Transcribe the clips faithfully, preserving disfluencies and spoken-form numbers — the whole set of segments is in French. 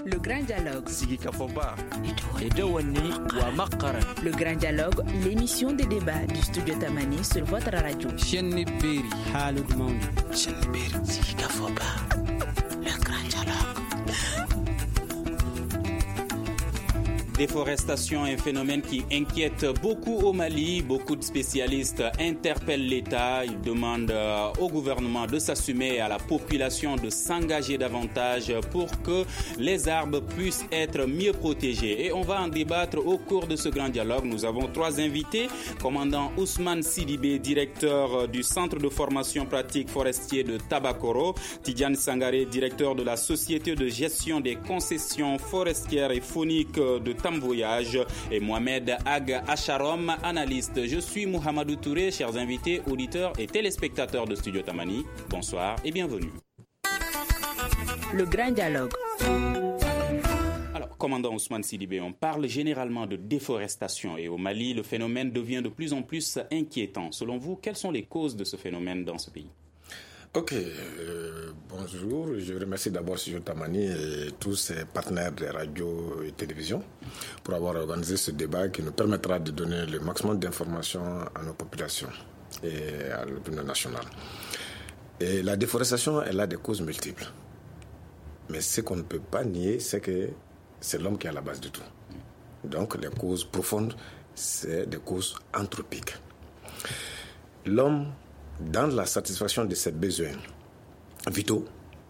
Le Grand Dialogue. Sigi Kafoba. Edouani wa Makaran. Le Grand Dialogue, l'émission de débat du studio Tamani sur votre radio. Chenni Beri. Halud Mauni. Chenni Beri. Sigi Kafoba. Le Grand Dialogue. Déforestation est un phénomène qui inquiète beaucoup au Mali. Beaucoup de spécialistes interpellent l'État. Ils demandent au gouvernement de s'assumer et à la population de s'engager davantage pour que les arbres puissent être mieux protégés. Et on va en débattre au cours de ce grand dialogue. Nous avons trois invités. Commandant Ousmane Sidibé, directeur du Centre de formation pratique forestier de Tabakoro. Tidiane Sangaré, directeur de la Société de gestion des concessions forestières et fauniques de Tamvoyage, et Mohamed Ag Acharom, analyste. Je suis Mohamedou Touré, chers invités, auditeurs et téléspectateurs de Studio Tamani. Bonsoir et bienvenue. Le Grand Dialogue. Alors, commandant Ousmane Sidibé, on parle généralement de déforestation et au Mali, le phénomène devient de plus en plus inquiétant. Selon vous, quelles sont les causes de ce phénomène dans ce pays ? Ok, euh, bonjour. Je remercie d'abord Studio Tamani et tous ses partenaires de radio et télévision pour avoir organisé ce débat qui nous permettra de donner le maximum d'informations à nos populations et à l'opinion nationale. Et la déforestation, elle a des causes multiples. Mais ce qu'on ne peut pas nier, c'est que c'est l'homme qui est à la base de tout. Donc les causes profondes, c'est des causes anthropiques. L'homme, dans la satisfaction de ses besoins vitaux,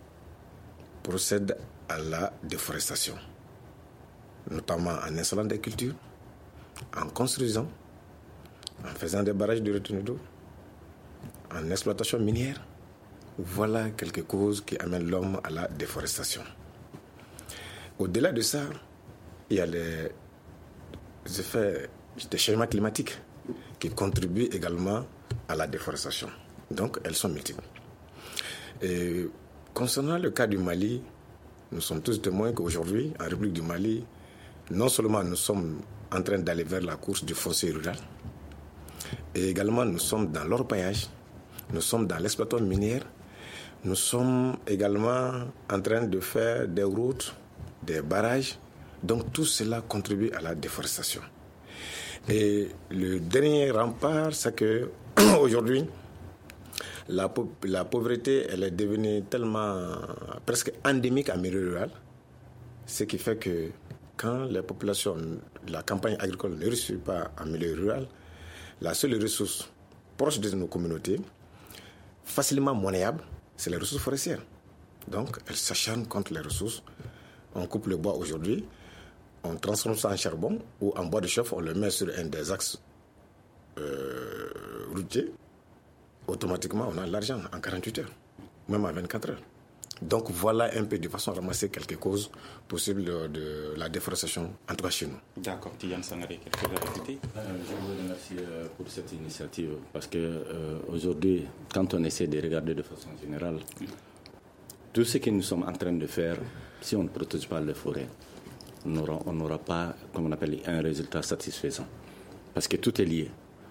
procède à la déforestation, notamment en installant des cultures, en construisant, en faisant des barrages de retenue d'eau, en exploitation minière. Voilà quelques causes qui amènent l'homme à la déforestation. Au-delà de ça, il y a les effets des changements climatiques qui contribuent également à la déforestation. Donc, elles sont multiples. Et concernant le cas du Mali, nous sommes tous témoins qu'aujourd'hui, en République du Mali, non seulement nous sommes en train d'aller vers la course du foncier rural, et également nous sommes dans l'orpaillage, nous sommes dans l'exploitation minière, nous sommes également en train de faire des routes, des barrages. Donc, tout cela contribue à la déforestation. Et le dernier rempart, c'est que aujourd'hui, la, la pauvreté, elle est devenue tellement presque endémique en milieu rural, ce qui fait que quand les populations, la campagne agricole ne réussit pas en milieu rural, la seule ressource proche de nos communautés, facilement monnayables, c'est les ressources forestières. Donc, elles s'acharnent contre les ressources. On coupe le bois aujourd'hui, on transforme ça en charbon ou en bois de chauffe, on le met sur un des axes euh, routiers. Automatiquement, on a l'argent en quarante-huit heures, même en vingt-quatre heures. Donc voilà un peu de façon à ramasser quelques causes possibles de, de la déforestation, en tout cas chez nous. D'accord, Tidiane Sangaré, quelque chose à rajouter ? euh, Je vous remercie euh, pour cette initiative parce que euh, aujourd'hui, quand on essaie de regarder de façon générale, tout ce que nous sommes en train de faire, si on ne protège pas les forêts, on n'aura, on n'aura pas, comme on appelle, un résultat satisfaisant. Parce que tout est lié.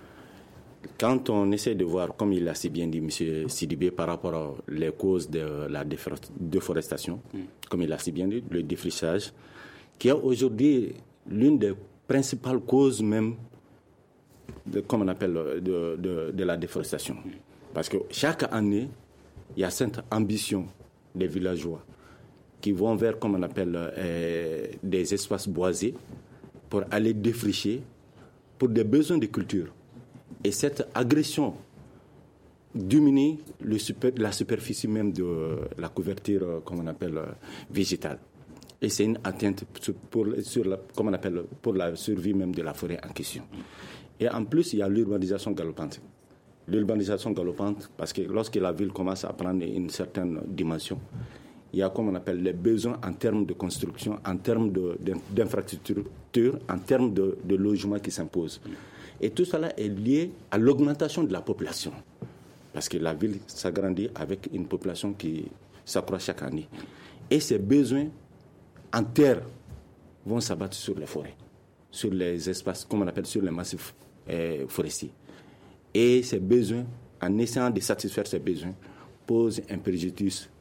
Quand on essaie de voir, comme il a si bien dit M. Sidibé, par rapport aux causes de la déforestation, mm. comme il a si bien dit, le défrichage, qui est aujourd'hui l'une des principales causes même, de, comme on appelle, de, de, de la déforestation. Mm. Parce que chaque année, il y a cette ambition des villageois qui vont vers, comme on appelle, euh, des espaces boisés pour aller défricher pour des besoins de culture. Et cette agression diminue le super, la superficie même de la couverture, comme on appelle, végétale. Et c'est une atteinte pour, sur la, comme on appelle, pour la survie même de la forêt en question. Et en plus, il y a l'urbanisation galopante. L'urbanisation galopante, parce que lorsque la ville commence à prendre une certaine dimension, il y a, comme on appelle, les besoins en termes de construction, en termes de, d'infrastructure, en termes de, de logement qui s'imposent. Et tout cela est lié à l'augmentation de la population. Parce que la ville s'agrandit avec une population qui s'accroît chaque année. Et ces besoins en terre vont s'abattre sur les forêts, sur les espaces, comme on appelle, sur les massifs euh, forestiers. Et ces besoins, en essayant de satisfaire ces besoins, posent un préjudice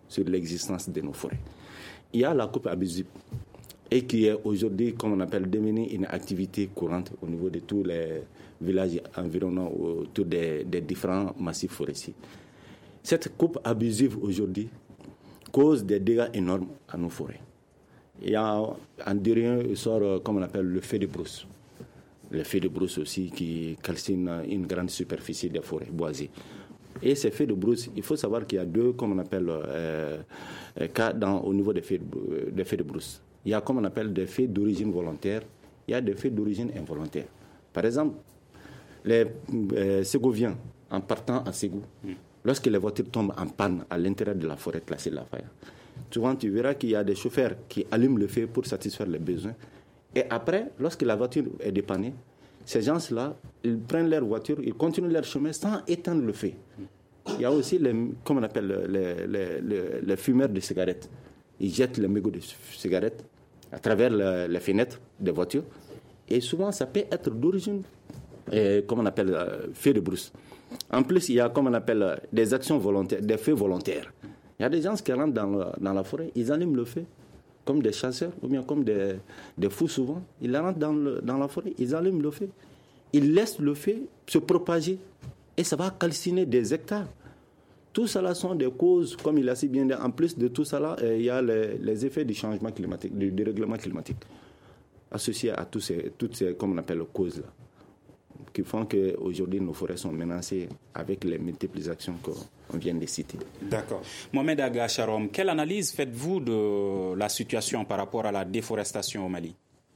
sur l'existence de nos forêts. Il y a la coupe abusive, et qui est aujourd'hui, comme on appelle, devenue une activité courante au niveau de tous les villages environnants autour des, des différents massifs forestiers. Cette coupe abusive aujourd'hui cause des dégâts énormes à nos forêts. Il y a en dérision, il sort, comme on appelle, le feu de brousse. Le feu de brousse aussi qui calcine une grande superficie des forêts boisées. Et ces feux de brousse, il faut savoir qu'il y a deux, comme on appelle, euh, cas dans, au niveau des feux, de, des feux de brousse. Il y a, comme on appelle, des feux d'origine volontaire, il y a des feux d'origine involontaire. Par exemple, les euh, Ségoviens, en partant à Ségou, mm. lorsque les voitures tombent en panne à l'intérieur de la forêt classée de la Faya, souvent tu verras qu'il y a des chauffeurs qui allument le feu pour satisfaire les besoins. Et après, lorsque la voiture est dépannée, ces gens-là, ils prennent leur voiture, ils continuent leur chemin sans éteindre le feu. Il y a aussi, les, comme on appelle, les, les, les, les fumeurs de cigarettes. Ils jettent les mégots de cigarettes à travers le, les fenêtres des voitures. Et souvent, ça peut être d'origine, euh, comme on appelle, euh, feu de brousse. En plus, il y a, comme on appelle, euh, des actions volontaires, des feux volontaires. Il y a des gens qui rentrent dans, le, dans la forêt, ils allument le feu, comme des chasseurs, ou bien comme des, des fous souvent. Ils rentrent dans, le, dans la forêt, ils allument le feu. Ils laissent le feu se propager. Et ça va calciner des hectares. Tout cela sont des causes, comme il a si bien dit. En plus de tout cela, euh, il y a les, les effets du changement climatique, du dérèglement climatique, associés à tous ces, toutes ces, comme on appelle, causes-là, qui font qu'aujourd'hui, nos forêts sont menacées avec les multiples actions qu'on vient de citer. D'accord. Mohamed Aga Charom, quelle analyse faites-vous de la situation par rapport à la déforestation au Mali?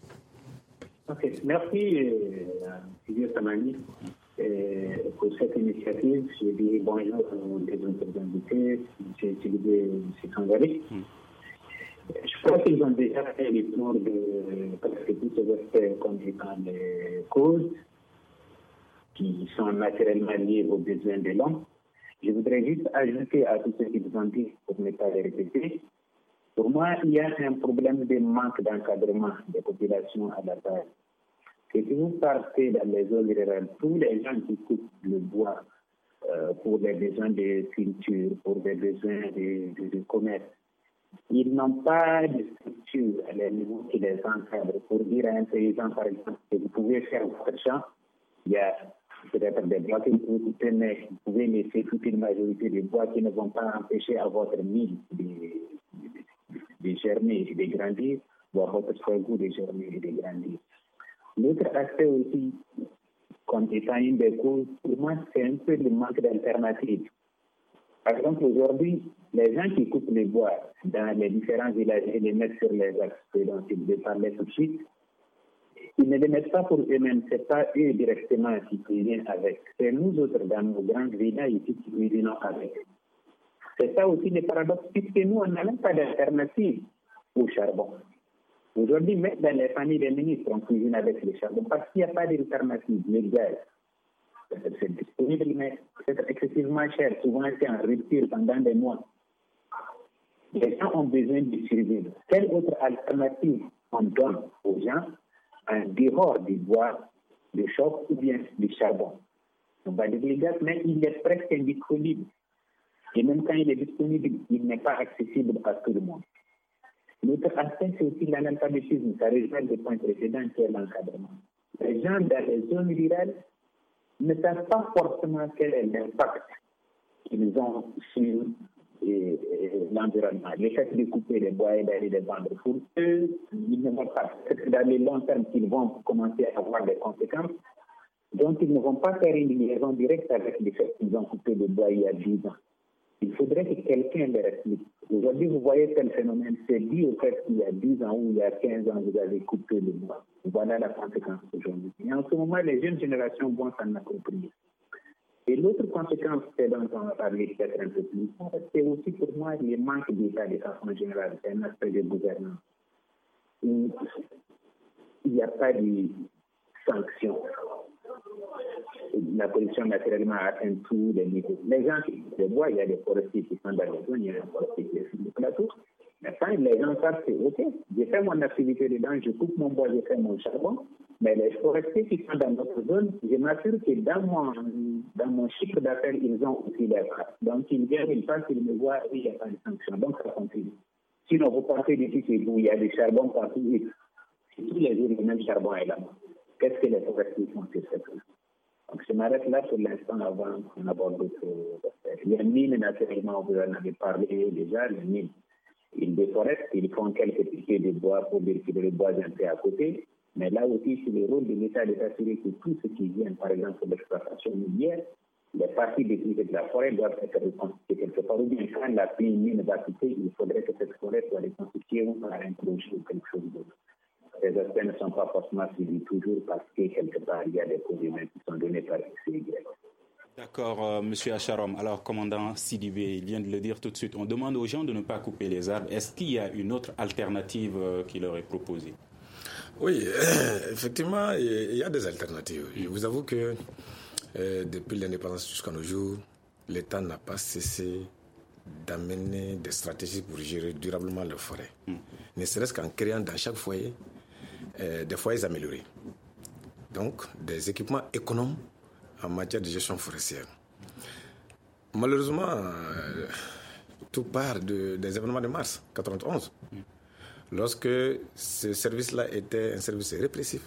Ok, merci, M. Tamani. Euh, pour cette initiative, je dis bonjour aux deux invités, M. Tilibé et M. Sangaré. Mm. Je crois qu'ils ont déjà fait le tour de presque tous ces aspects conduisant les causes qui sont naturellement liées aux besoins de l'homme. Je voudrais juste ajouter à tout ce qu'ils ont dit, pour ne pas les répéter. Pour moi, il y a un problème de manque d'encadrement des populations à la base. Et si vous partez dans les zones rurales, tous les gens qui coupent le bois euh, pour des besoins de culture, pour des besoins de, de, de commerce, ils n'ont pas de structure à leur niveau qui les encadre. Pour dire à un paysan, par exemple, que vous pouvez faire votre champ, il y a peut-être des bois que vous pouvez couper, mais vous pouvez laisser toute une majorité de bois qui ne vont pas empêcher à votre mille de, de, de germer et de grandir, ou à votre sorgho de germer et de grandir. L'autre aspect aussi, comme étant une des causes, pour moi, c'est un peu le manque d'alternatives. Par exemple, aujourd'hui, les gens qui coupent les bois dans les différents villages et les mettent sur les axes dont ils parlaient tout de suite, ils ne les mettent pas pour eux-mêmes, ce n'est pas eux directement qui cuisinent avec. C'est nous autres, dans nos grands villages ici, qui cuisinons avec. C'est ça aussi le paradoxe, puisque nous, on n'a même pas d'alternative au charbon. Aujourd'hui, même dans les familles des ministres, on cuisine avec le charbon parce qu'il n'y a pas d'alternative. Le gaz, c'est disponible, mais c'est excessivement cher. Souvent, c'est en rupture pendant des mois. Les gens ont besoin de survivre. Quelle autre alternative on donne aux gens en dehors du bois, du chauffe ou bien du charbon? On va dire le gaz, mais il est presque indisponible. Et même quand il est disponible, il n'est pas accessible à tout le monde. L'autre aspect, c'est aussi l'analphabétisme. Ça rejoint le point précédent qui est l'encadrement. Les gens dans les zones rurales ne savent pas forcément quel est l'impact qu'ils ont sur et, et, l'environnement. Le fait de couper les bois et d'aller les vendre pour eux, ils ne vont pas. C'est dans le long terme qu'ils vont commencer à avoir des conséquences. Donc, ils ne vont pas faire une liaison directe avec le fait qu'ils ont coupé le bois il y a dix ans. Il faudrait que quelqu'un les explique. Aujourd'hui, vous voyez tel phénomène, c'est dû au fait qu'il y a dix ans ou il y a quinze ans, vous avez coupé le bois. Voilà la conséquence aujourd'hui. Et en ce moment, les jeunes générations vont s'en approprier. Et l'autre conséquence, c'est dont on va parler peut-être un peu plus, c'est aussi pour moi le manque d'État de façon générale. C'est un aspect de gouvernance. Il n'y a pas de sanctions. La pollution naturellement atteint tous les niveaux. Les gens qui les voient, il y a des forestiers qui sont dans les zones, il y a des forestiers qui sont sur le plateau. Mais quand les gens savent que, ok, j'ai fait mon activité dedans, je coupe mon bois, je fais mon charbon, mais les forestiers qui sont dans notre zone, je m'assure que dans mon, dans mon chiffre d'affaires, ils ont aussi les traces. Donc, ils viennent, ils passent, ils me voient, et il n'y a pas de sanction. Donc, ça continue. Sinon, vous partez d'ici, c'est où il y a des charbons partout, et si tous les jours, le même charbon est là-bas. Qu'est-ce que les forestiers font sur cette zone? Donc, je m'arrête là pour l'instant avant qu'on aborde d'autres aspects. Les mines, naturellement, vous en avez parlé déjà, les mines. Ils déforestent, ils font quelques piquets de bois pour vérifier le bois un peu à côté. Mais là aussi, c'est le rôle de l'État de s'assurer que tout ce qui vient, par exemple, de l'exploitation minière, les parties détruites de la forêt doivent être reconstituées quelque part. Ou bien quand la mine va quitter, il faudrait que cette forêt soit reconstituée ou par un projet ou quelque chose d'autre. Ces aspects ne sont pas forcément suivis toujours parce que quelque part, il y a des projets qui sont donnés par X et Y. D'accord, euh, Monsieur Acharom. Alors, commandant Sidibé, il vient de le dire tout de suite. On demande aux gens de ne pas couper les arbres. Est-ce qu'il y a une autre alternative euh, qui leur est proposée? Oui, euh, effectivement, il y a des alternatives. Je vous avoue que euh, depuis l'indépendance jusqu'à nos jours, l'État n'a pas cessé d'amener des stratégies pour gérer durablement les forêts. Mm. Ne serait-ce qu'en créant dans chaque foyer euh, des foyers améliorés. Donc, des équipements économes en matière de gestion forestière. Malheureusement, euh, tout part de, des événements de mars quatre-vingt-onze, mm. lorsque ce service-là était un service répressif,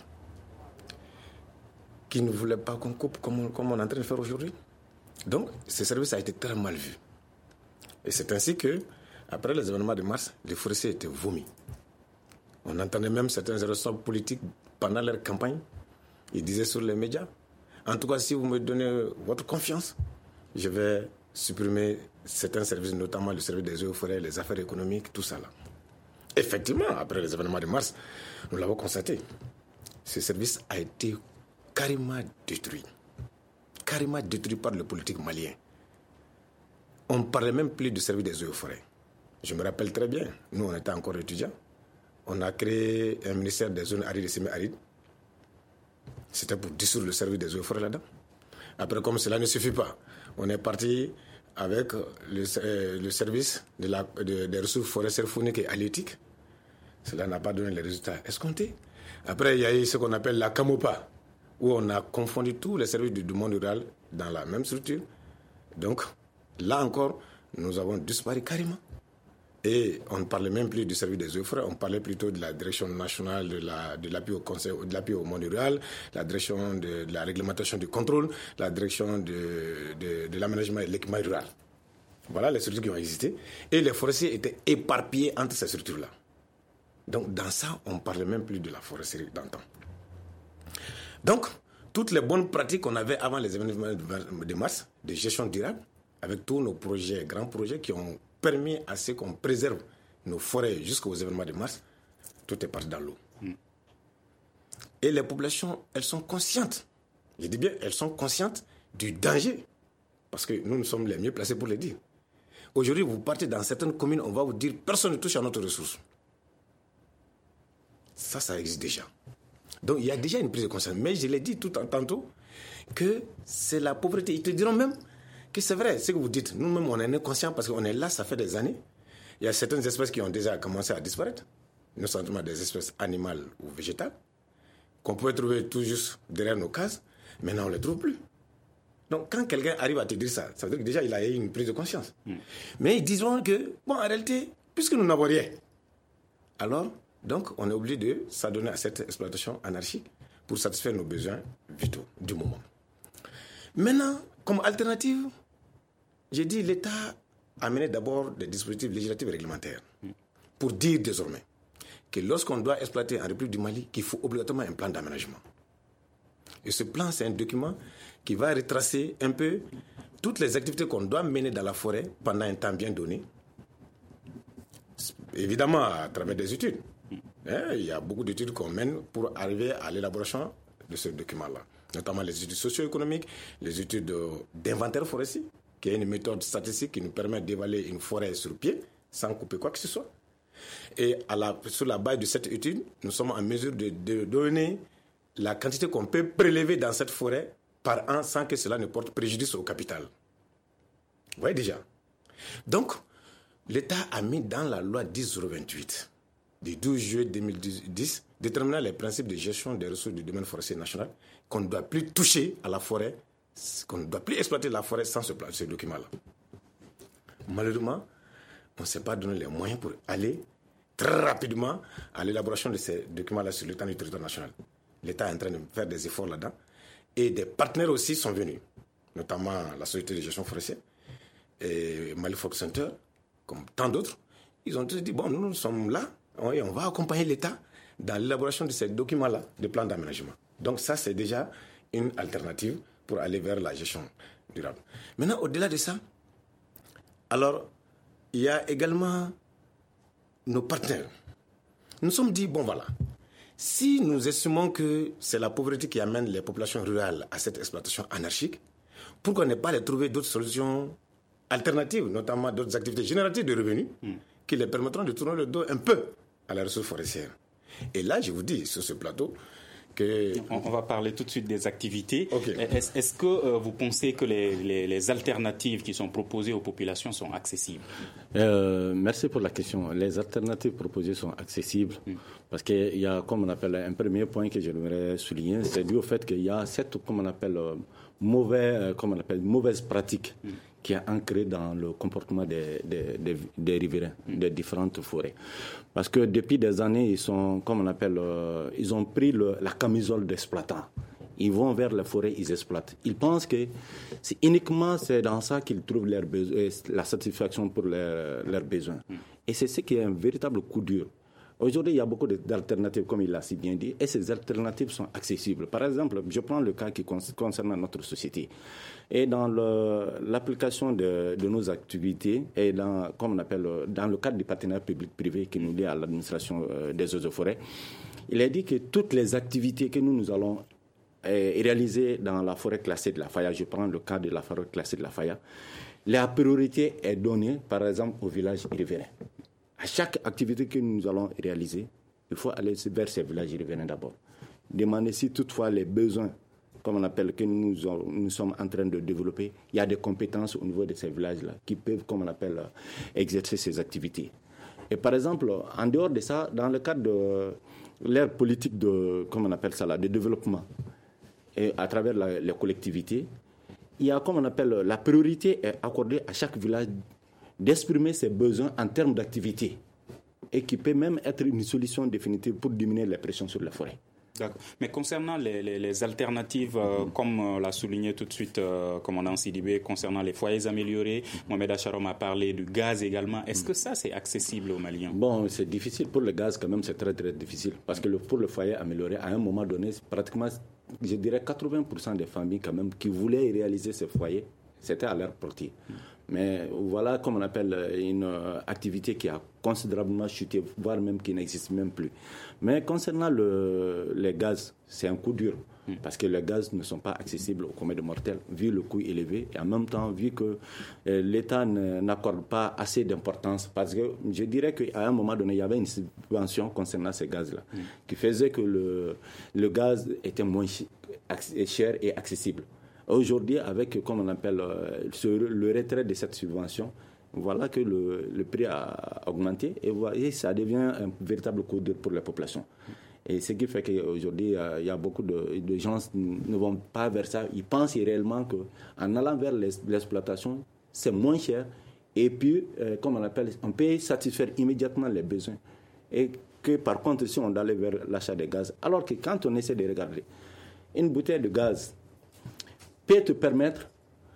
qui ne voulait pas qu'on coupe comme on, comme on est en train de faire aujourd'hui. Donc, ce service a été très mal vu. Et c'est ainsi que, après les événements de mars, les forestiers étaient vomis. On entendait même certains responsables politiques pendant leur campagne. Ils disaient sur les médias, en tout cas, si vous me donnez votre confiance, je vais supprimer certains services, notamment le service des eaux et forêts, les affaires économiques, tout ça là. Effectivement, après les événements de mars, nous l'avons constaté. Ce service a été carrément détruit. Carrément détruit par le politique malien. On ne parlait même plus du service des eaux et forêts. Je me rappelle très bien, nous on était encore étudiants. On a créé un ministère des zones arides et semi-arides. C'était pour dissoudre le service des eaux et forêts là-dedans. Après, comme cela ne suffit pas, on est parti avec le, euh, le service de la, de, des ressources forestières fauniques et halieutiques. Cela n'a pas donné les résultats escomptés. Après, il y a eu ce qu'on appelle la CAMOPA, où on a confondu tous les services du, du monde rural dans la même structure. Donc, là encore, nous avons disparu carrément. Et on ne parlait même plus du service des eaux et forêts, on parlait plutôt de la direction nationale de, la, de l'appui au conseil, de l'appui au monde rural, la direction de, de la réglementation du contrôle, la direction de, de, de l'aménagement et de l'équipement rural. Voilà les structures qui ont existé. Et les forestiers étaient éparpillés entre ces structures-là. Donc dans ça, on ne parlait même plus de la foresterie d'antan. Donc, toutes les bonnes pratiques qu'on avait avant les événements de mars, de gestion durable, avec tous nos projets, grands projets qui ont permis à ce qu'on préserve nos forêts jusqu'aux événements de mars, tout est parti dans l'eau. Mm. Et les populations, elles sont conscientes, je dis bien, elles sont conscientes du danger, parce que nous, nous sommes les mieux placés pour le dire. Aujourd'hui, vous partez dans certaines communes, on va vous dire, personne ne touche à notre ressource. Ça, ça existe déjà. Donc, il y a déjà une prise de conscience. Mais je l'ai dit tout en tantôt, que c'est la pauvreté. Ils te diront même que c'est vrai, ce que vous dites. Nous-mêmes, on en est conscients parce qu'on est là, ça fait des années. Il y a certaines espèces qui ont déjà commencé à disparaître, non seulement des espèces animales ou végétales, qu'on pouvait trouver tout juste derrière nos cases. Maintenant, on ne les trouve plus. Donc, quand quelqu'un arrive à te dire ça, ça veut dire que déjà, il a eu une prise de conscience. Mm. Mais ils disent que, bon, en réalité, puisque nous n'avons rien, alors, donc, on est obligé de s'adonner à cette exploitation anarchique pour satisfaire nos besoins vitaux du moment. Maintenant, comme alternative, j'ai dit l'État a mené d'abord des dispositifs législatifs et réglementaires pour dire désormais que lorsqu'on doit exploiter en République du Mali, qu'il faut obligatoirement un plan d'aménagement. Et ce plan, c'est un document qui va retracer un peu toutes les activités qu'on doit mener dans la forêt pendant un temps bien donné, évidemment à travers des études. Hein, il y a beaucoup d'études qu'on mène pour arriver à l'élaboration de ce document-là, notamment les études socio-économiques, les études d'inventaire forestier, qui est une méthode statistique qui nous permet d'évaluer une forêt sur pied sans couper quoi que ce soit. Et à la, sur la base de cette étude, nous sommes en mesure de, de donner la quantité qu'on peut prélever dans cette forêt par an sans que cela ne porte préjudice au capital. Vous voyez déjà. Donc, l'État a mis dans la loi dix zéro vingt-huit du douze juillet deux mille dix déterminant les principes de gestion des ressources du domaine forestier national qu'on ne doit plus toucher à la forêt, qu'on ne doit plus exploiter la forêt sans ce, ce document-là. Malheureusement, on ne s'est pas donné les moyens pour aller très rapidement à l'élaboration de ces documents-là sur le temps du territoire national. L'État est en train de faire des efforts là-dedans et des partenaires aussi sont venus, notamment la Société de gestion forestière et Mali Forest Center, comme tant d'autres. Ils ont tous dit, bon, nous, nous sommes là et on va accompagner l'État dans l'élaboration de ces documents-là, de plans d'aménagement. Donc ça, c'est déjà une alternative pour aller vers la gestion durable. Maintenant, au-delà de ça, alors, il y a également nos partenaires. Nous nous sommes dit, bon voilà, si nous estimons que c'est la pauvreté qui amène les populations rurales à cette exploitation anarchique, pourquoi ne pas les trouver d'autres solutions alternatives, notamment d'autres activités génératives de revenus, mm. qui les permettront de tourner le dos un peu à la ressource forestière. Et là, je vous dis, sur ce plateau, que... On, on va parler tout de suite des activités. Okay. Est-ce, est-ce que euh, vous pensez que les, les, les alternatives qui sont proposées aux populations sont accessibles? euh, Merci pour la question. Les alternatives proposées sont accessibles mm. parce qu'il y a, comme on appelle, un premier point que j'aimerais souligner, c'est dû au fait qu'il y a cette, comme on appelle, euh, mauvais, euh, comme on appelle, mauvaise pratique mm. qui est ancrée dans le comportement des, des, des, des riverains, mm. des différentes forêts. Parce que depuis des années, ils sont, comme on appelle, euh, ils ont pris le, la camisole d'exploitants. Ils vont vers la forêt, ils exploitent. Ils pensent que c'est uniquement c'est dans ça qu'ils trouvent leur besoin, la satisfaction pour leurs leur besoins. Mm. Et c'est ce qui est un véritable coup dur. Aujourd'hui, il y a beaucoup d'alternatives, comme il l'a si bien dit, et ces alternatives sont accessibles. Par exemple, je prends le cas qui concerne notre société. Et dans le, l'application de, de nos activités, et dans, comme on appelle, dans le cadre du partenariat public-privé qui nous lie à l'administration des eaux et forêts, il est dit que toutes les activités que nous, nous allons eh, réaliser dans la forêt classée de la Faya, je prends le cas de la forêt classée de la Faya, la priorité est donnée, par exemple, aux villages riverains. À chaque activité que nous allons réaliser, il faut aller vers ces villages riverains d'abord. Demander si toutefois les besoins, comme on appelle, que nous, nous sommes en train de développer, il y a des compétences au niveau de ces villages-là qui peuvent, comme on appelle, exercer ces activités. Et par exemple, en dehors de ça, dans le cadre de leur politique de, comme on appelle ça là, de développement, et à travers la, les collectivités, il y a, comme on appelle, la priorité est accordée à chaque village d'exprimer ses besoins en termes d'activité et qui peut même être une solution définitive pour diminuer la pression sur la forêt. D'accord. Mais concernant les, les, les alternatives, euh, mm-hmm. comme euh, l'a souligné tout de suite euh, commandant Sidibé, concernant les foyers améliorés, Mohamed Acharom a parlé du gaz également. Est-ce mm-hmm. que ça, c'est accessible aux Maliens? Bon, c'est difficile. Pour le gaz, quand même, c'est très, très difficile. Parce que le, pour le foyer amélioré, à un moment donné, c'est pratiquement, je dirais, quatre-vingts pour cent des familles, quand même, qui voulaient réaliser ce foyer, c'était à leur portée. Mm-hmm. Mais voilà, comme on appelle, une euh, activité qui a considérablement chuté, voire même qui n'existe même plus. Mais concernant le, les gaz, c'est un coup dur, mmh. parce que les gaz ne sont pas accessibles aux communs de mortels, vu le coût élevé, et en même temps, vu que euh, l'État ne, n'accorde pas assez d'importance, parce que je dirais qu'à un moment donné, il y avait une subvention concernant ces gaz-là, mmh. qui faisait que le, le gaz était moins cher et accessible. Aujourd'hui, avec, comme on appelle, euh, le retrait de cette subvention, voilà que le, le prix a augmenté et, et ça devient un véritable coup dur pour la population. Et ce qui fait qu'aujourd'hui, il y a beaucoup de, de gens qui ne vont pas vers ça. Ils pensent réellement qu'en allant vers l'exploitation, c'est moins cher. Et puis, euh, comme on appelle, on peut satisfaire immédiatement les besoins. Et que par contre, si on allait vers l'achat de gaz, alors que quand on essaie de regarder, une bouteille de gaz peut te permettre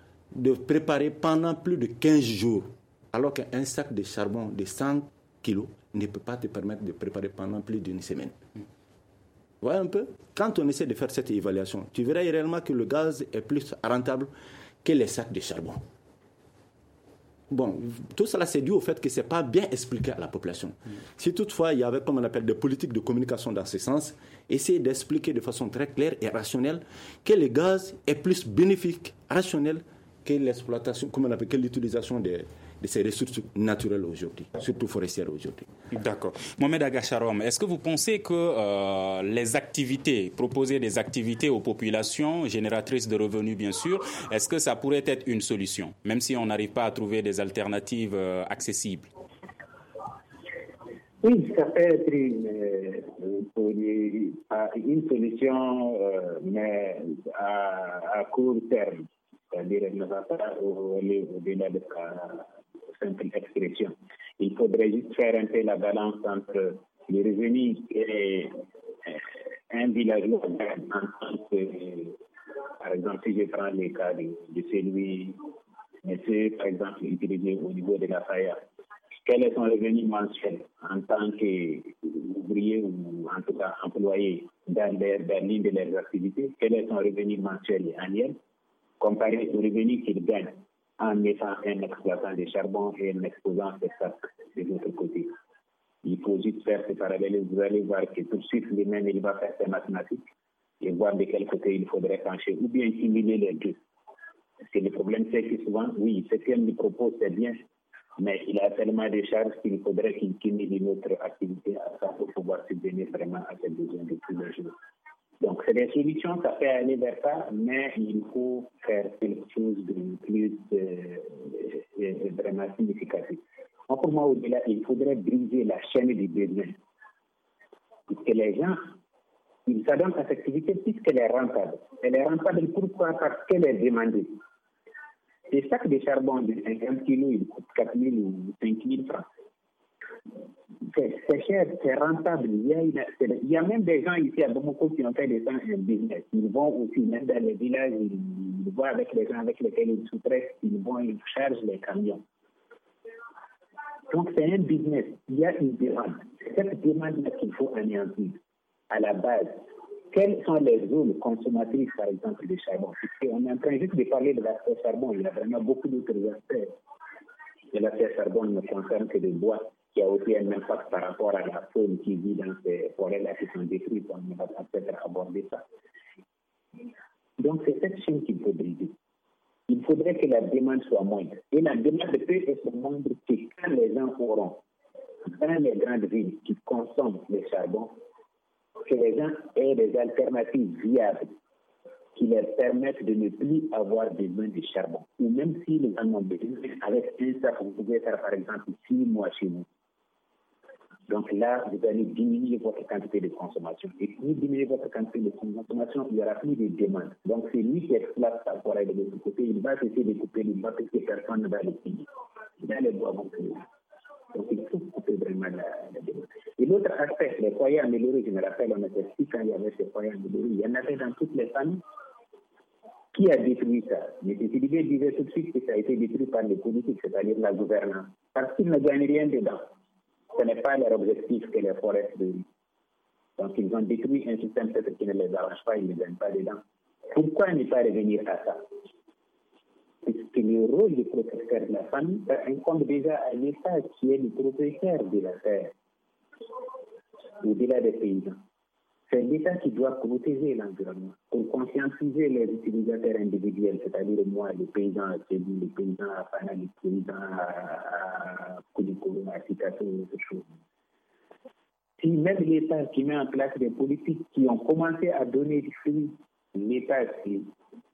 de préparer pendant plus de quinze jours, alors qu'un sac de charbon de cent kilos ne peut pas te permettre de préparer pendant plus d'une semaine. Vous voyez un peu? Quand on essaie de faire cette évaluation, tu verras réellement que le gaz est plus rentable que les sacs de charbon. Bon, tout cela c'est dû au fait que ce n'est pas bien expliqué à la population. Mmh. Si toutefois il y avait, comme on appelle, des politiques de communication dans ce sens, essayer d'expliquer de façon très claire et rationnelle que le gaz est plus bénéfique, rationnel, que l'exploitation, comme on appelle, que l'utilisation des, de ces ressources naturelles aujourd'hui, surtout forestières aujourd'hui. D'accord. Mohamed Agacharom, est-ce que vous pensez que euh, les activités, proposer des activités aux populations, génératrices de revenus bien sûr, est-ce que ça pourrait être une solution, même si on n'arrive pas à trouver des alternatives euh, accessibles? Oui, ça peut être une, une, une solution, euh, mais à, à court terme. C'est-à-dire, elle ne va pas aller au-delà de sa simple expression. Il faudrait juste faire un peu la balance entre les revenus et un villageois en tant que, par exemple, si je prends le cas de, de celui, monsieur, par exemple, utilisé au niveau de la F A I A. Quel est son revenu mensuel en tant qu'ouvrier ou en tout cas employé dans, les, dans l'une de leurs activités? Quel est son revenu mensuel et annuel comparé au revenu qu'il gagne en mettant un exploitant de charbon et en exposant ses sacs de l'autre côté? Il faut juste faire ce parallèle. Vous allez voir que tout de suite, lui-même, il va faire ses mathématiques et voir de quel côté il faudrait pencher ou bien simuler les deux. Parce que le problème, c'est que souvent, oui, ce qu'il nous propose, c'est bien, mais il a tellement de charges qu'il faudrait qu'il cumule une autre activité à ça pour pouvoir subvenir vraiment à ses besoins de tous les jours. Donc, c'est des solutions, ça peut aller vers ça, mais il faut faire quelque chose de plus euh, vraiment significatif. Donc, pour moi, au-delà, il faudrait briser la chaîne du besoin. Parce que les gens, ils s'adonnent à cette activité puisqu'elle est rentable. Elle est rentable pourquoi? Parce qu'elle est demandée. Et sac de charbon de cinquante kilos, il coûte quatre mille ou cinq mille francs. C'est, c'est cher, c'est rentable. Il y, a une, il y a même des gens ici à Bamako qui ont fait des temps un business. Ils vont aussi, même dans les villages, ils, ils voient avec les gens avec lesquels ils sous-traitent, ils vont, ils chargent les camions. Donc c'est un business. Il y a une demande. C'est cette demande-là qu'il faut anéantir à la base. Quelles sont les zones consommatrices, par exemple, de charbon? On est en train juste de parler de l'aspect charbon. Il y a vraiment beaucoup d'autres aspects. Et l'aspect charbon ne concerne que le bois, qui a aussi un impact par rapport à la faune qui vit dans ces forêts-là qui sont détruites. On va peut-être aborder ça. Donc, c'est cette chaîne qu'il faut briser. Il faudrait que la demande soit moindre. Et la demande peut être moindre que quand les gens auront, dans les grandes villes qui consomment le charbon, que les gens aient des alternatives viables qui leur permettent de ne plus avoir besoin de charbon. Ou même si les gens ont besoin, avec un sac, vous pouvez faire par exemple six mois chez vous. Donc là, vous allez diminuer votre quantité de consommation. Et si vous diminuez votre quantité de consommation, il n'y aura plus de demande. Donc c'est lui qui exploite sa forêt de l'autre côté. Il va essayer de couper les bois parce que personne ne va les payer. Dans les bois vont payer. Donc il faut couper vraiment la, la demande. Et l'autre aspect, les foyers améliorés, je me rappelle, on était ici quand il y avait ces foyers améliorés. Il y en avait dans toutes les familles. Qui a détruit ça? M. Sidibé disait tout de suite que ça a été détruit par les politiques, c'est-à-dire la gouvernance. Parce qu'ils ne gagnent rien dedans. Ce n'est pas leur objectif que les forêts se détruisent. Donc ils ont détruit un système peut-être qui ne les arrange pas, ils ne gagnent pas dedans. Pourquoi ne pas revenir à ça? Puisque le rôle du protecteur de la famille incombe déjà à l'État qui est le propriétaire de la terre, au-delà des paysans. C'est l'État qui doit protéger l'environnement pour conscientiser les utilisateurs individuels, c'est-à-dire moi, les paysans à Tchébi, les paysans à Fana, les paysans à Koulikoro, à Sikasso et autres choses. Si même l'État qui met en place des politiques qui ont commencé à donner du fruit, l'État s'y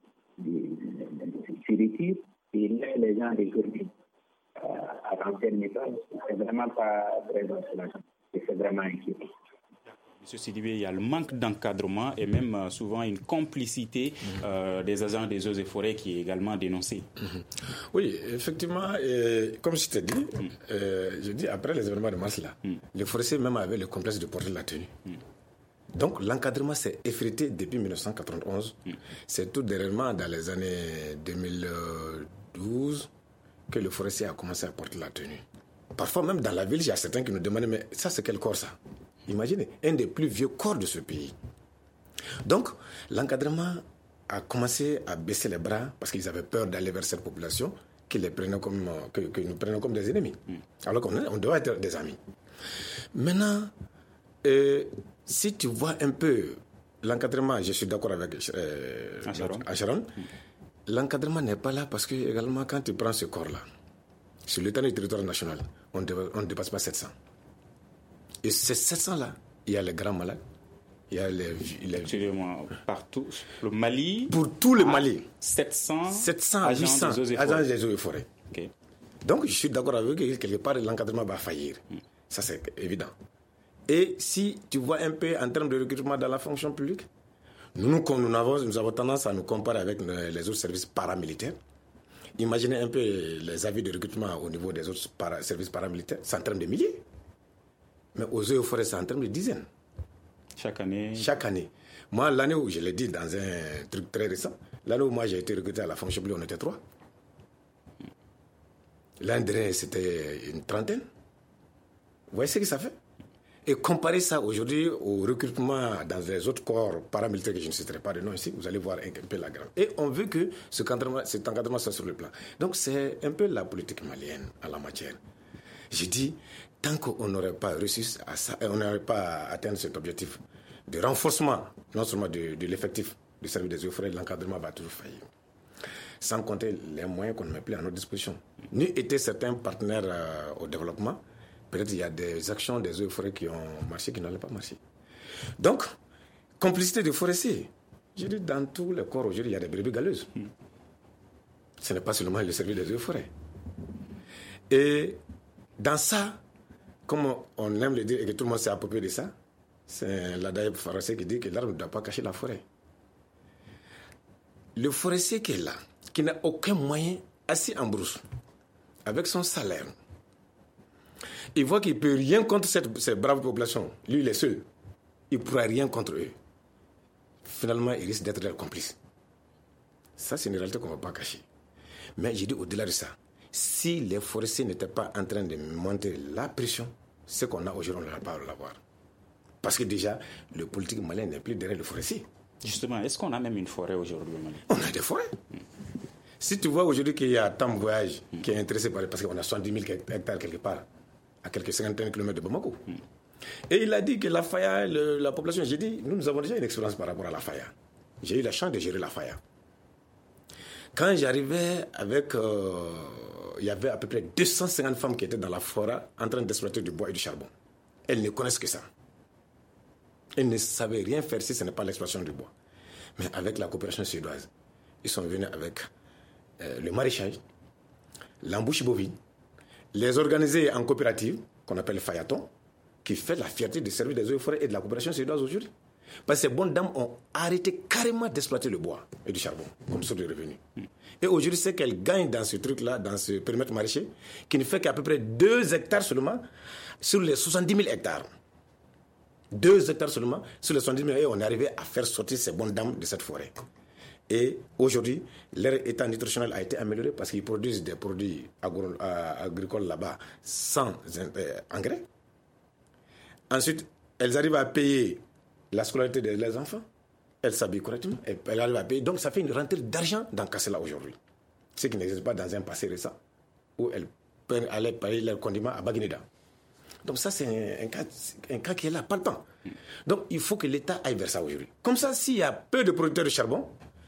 retire et laisse les gens détourner à l'ancienne méthode, c'est vraiment pas très encourageant et c'est vraiment inquiétant. Monsieur Sidibé, il y a le manque d'encadrement et même euh, souvent une complicité euh, des agents des eaux et forêts qui est également dénoncée. Mm-hmm. Oui, effectivement, et comme je t'ai dit, mm. euh, je dis après les événements de mars là, mm. les forestiers même avaient le complexe de porter la tenue. Mm. Donc l'encadrement s'est effrité depuis dix-neuf cent quatre-vingt-onze. Mm. C'est tout dernièrement dans les années deux mille douze que le forestier a commencé à porter la tenue. Parfois même dans la ville, il y a certains qui nous demandaient mais ça c'est quel corps ça? Imaginez, un des plus vieux corps de ce pays. Donc, l'encadrement a commencé à baisser les bras parce qu'ils avaient peur d'aller vers cette population qui les prenait comme, que, que nous prenions comme des ennemis. Mm. Alors qu'on on doit être des amis. Maintenant, euh, si tu vois un peu l'encadrement, je suis d'accord avec euh, Acharon, mm. l'encadrement n'est pas là parce que également quand tu prends ce corps-là, sur l'étendue du territoire national, on ne dépasse pas sept cents. Et ces sept cents-là, il y a les grands malades, il y a les... les... Excusez-moi, partout, le Mali... Pour tout le Mali. sept cents, sept cents à huit cents agents des eaux et forêts. Okay. Donc, je suis d'accord avec eux que quelque part, l'encadrement va faillir. Mm. Ça, c'est évident. Et si tu vois un peu en termes de recrutement dans la fonction publique, nous, nous, nous, avons, nous avons tendance à nous comparer avec les autres services paramilitaires. Imaginez un peu les avis de recrutement au niveau des autres para, services paramilitaires, c'est en termes de milliers. Mais aux eaux et forêts, c'est en termes de dizaines. Chaque année Chaque année. Moi, l'année où, je l'ai dit dans un truc très récent, l'année où moi j'ai été recruté à la fonction publique, on était trois. L'année dernière, c'était une trentaine. Vous voyez ce que ça fait? Et comparez ça aujourd'hui au recrutement dans les autres corps paramilitaires que je ne citerai pas de nom ici, vous allez voir un peu la grande. Et on veut que ce encadrement, cet encadrement soit sur le plan. Donc c'est un peu la politique malienne en la matière. Je dis, tant qu'on n'aurait pas réussi à ça, on n'aurait pas atteint cet objectif de renforcement, non seulement de, de l'effectif du service des eaux et forêts, l'encadrement va toujours faillir. Sans compter les moyens qu'on ne met plus à notre disposition. Nous étaient certains partenaires euh, au développement. Peut-être qu'il y a des actions des eaux et forêts qui ont marché, qui n'allaient pas marcher. Donc, complicité des forestiers. Je dis, dans tous les corps aujourd'hui, il y a des brebis galeuses. Mm. Ce n'est pas seulement le service des eaux et forêts. Et dans ça, comme on aime le dire et que tout le monde s'est approprié de ça, c'est l'Adaïb forestier qui dit que l'arbre ne doit pas cacher la forêt. Le forestier qui est là, qui n'a aucun moyen, assis en brousse, avec son salaire, il voit qu'il ne peut rien contre cette, cette brave population. Lui, il est seul. Il ne pourra rien contre eux. Finalement, il risque d'être leur complice. Ça, c'est une réalité qu'on ne va pas cacher. Mais j'ai dit au-delà de ça, si les forestiers n'étaient pas en train de monter la pression, ce qu'on a aujourd'hui, on ne va pas l'avoir. Parce que déjà, le politique malien n'est plus derrière le forestier. Justement, est-ce qu'on a même une forêt aujourd'hui au Mali? On a des forêts. Mm. Si tu vois aujourd'hui qu'il y a Tam Voyage mm. qui est intéressé par... Parce qu'on a soixante-dix mille hectares quelque part, à quelques cinquantaines de kilomètres de Bamako. Mm. Et il a dit que la Faya, le, la population... J'ai dit, nous, nous avons déjà une expérience par rapport à la Faya. J'ai eu la chance de gérer la Faya. Quand j'arrivais avec... Euh, il y avait à peu près deux cent cinquante femmes qui étaient dans la forêt en train d'exploiter du bois et du charbon. Elles ne connaissent que ça. Elles ne savaient rien faire si ce n'est pas l'exploitation du bois. Mais avec la coopération suédoise, ils sont venus avec euh, le maraîchage, l'embouche bovine, les organiser en coopérative, qu'on appelle Fayaton, qui fait la fierté du service des eaux et forêts et de la coopération suédoise aujourd'hui. Parce que ces bonnes dames ont arrêté carrément d'exploiter le bois et du charbon comme source de revenus. Et aujourd'hui, c'est qu'elles gagnent dans ce truc-là, dans ce périmètre maraîcher, qui ne fait qu'à peu près deux hectares seulement sur les soixante-dix mille hectares. deux hectares seulement sur les soixante-dix mille, et on est arrivé à faire sortir ces bonnes dames de cette forêt. Et aujourd'hui, leur état nutritionnel a été amélioré parce qu'ils produisent des produits agro- agricoles là-bas sans euh, engrais. Ensuite, elles arrivent à payer la scolarité de leurs enfants. Elles s'habillent correctement. Elles arrivent à payer. Donc, ça fait une rentrée d'argent dans Kassala aujourd'hui. Ce qui n'existe pas dans un passé récent où elles allaient payer leurs condiments à Baguineda. Donc ça, c'est un, un, cas, un cas qui est là, pas le temps. Donc il faut que l'État aille vers ça aujourd'hui. Comme ça, s'il y a peu de producteurs de charbon,